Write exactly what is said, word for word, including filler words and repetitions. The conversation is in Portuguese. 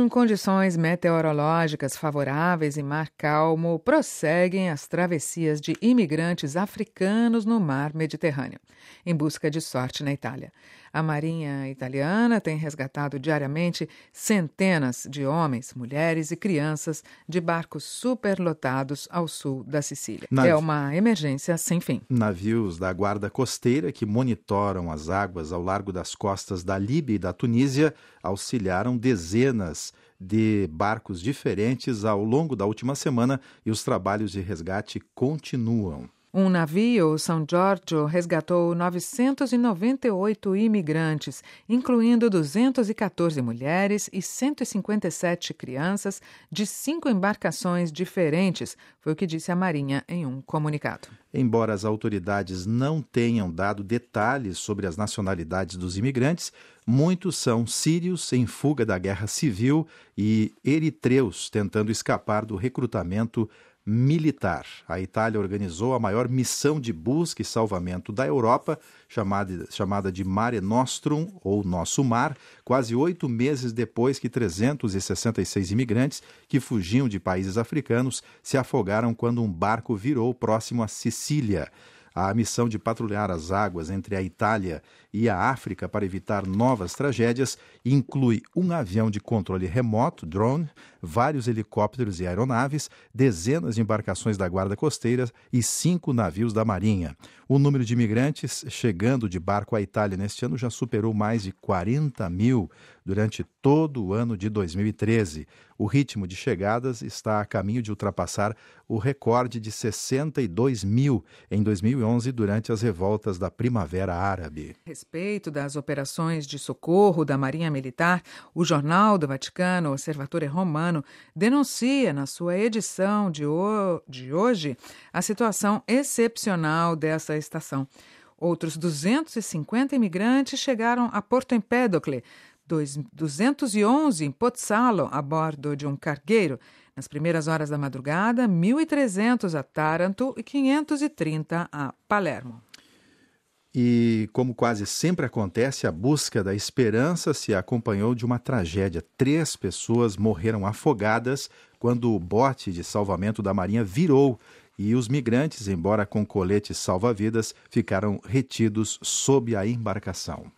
Com condições meteorológicas favoráveis e mar calmo, prosseguem as travessias de imigrantes africanos no mar Mediterrâneo, em busca de sorte na Itália. A Marinha italiana tem resgatado diariamente centenas de homens, mulheres e crianças de barcos superlotados ao sul da Sicília. Nav... É uma emergência sem fim. Navios da Guarda Costeira que monitoram as águas ao largo das costas da Líbia e da Tunísia auxiliaram dezenas de barcos diferentes ao longo da última semana e os trabalhos de resgate continuam. Um navio, São Giorgio, resgatou novecentos e noventa e oito imigrantes, incluindo duzentas e quatorze mulheres e cento e cinquenta e sete crianças de cinco embarcações diferentes, foi o que disse a Marinha em um comunicado. Embora as autoridades não tenham dado detalhes sobre as nacionalidades dos imigrantes, muitos são sírios em fuga da guerra civil e eritreus tentando escapar do recrutamento militar. A Itália organizou a maior missão de busca e salvamento da Europa, chamada, chamada de Mare Nostrum, ou Nosso Mar, quase oito meses depois que trezentos e sessenta e seis imigrantes que fugiam de países africanos se afogaram quando um barco virou próximo a Sicília. A missão de patrulhar as águas entre a Itália e a África para evitar novas tragédias inclui um avião de controle remoto, drone, vários helicópteros e aeronaves, dezenas de embarcações da Guarda Costeira e cinco navios da Marinha. O número de imigrantes chegando de barco à Itália neste ano já superou mais de quarenta mil durante todo o ano de dois mil e treze. O ritmo de chegadas está a caminho de ultrapassar o recorde de sessenta e dois mil em dois mil e onze durante as revoltas da Primavera Árabe. A respeito das operações de socorro da Marinha Militar, o Jornal do Vaticano, Osservatore Romano, denuncia na sua edição de, o... de hoje a situação excepcional dessa estação. Outros duzentos e cinquenta imigrantes chegaram a Porto Empédocle, duzentos e onze em Pozzallo, a bordo de um cargueiro. Nas primeiras horas da madrugada, mil e trezentos a Taranto e quinhentos e trinta a Palermo. E, como quase sempre acontece, a busca da esperança se acompanhou de uma tragédia. Três pessoas morreram afogadas quando o bote de salvamento da Marinha virou e os migrantes, embora com coletes salva-vidas, ficaram retidos sob a embarcação.